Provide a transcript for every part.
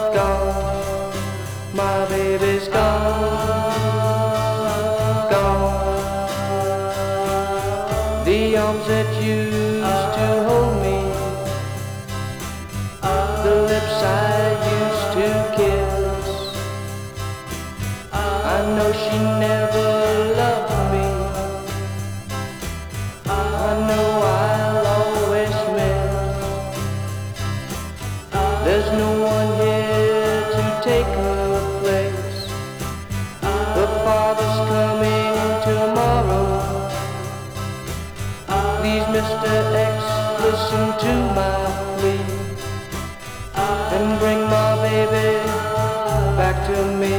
gone. My baby's gone, gone. The arms that used to hold me, the lips I used to kiss, I know she never loved me. I know I'll always miss. There's no one here to take her place. Her father's coming tomorrow. Please, Mr. X, listen to my plea and bring my baby back to me.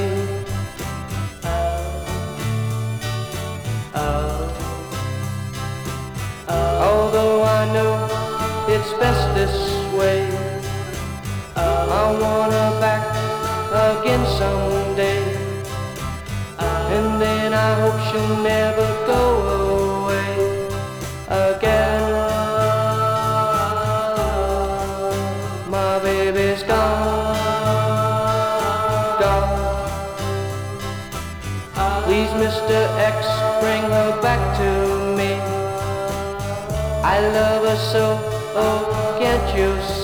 Although I know it's best this way, I want her back again someday. And then I hope she'll never go away again. My baby's gone, gone. Please, Mr. X, bring her back to me. I love her so, oh, can't you see?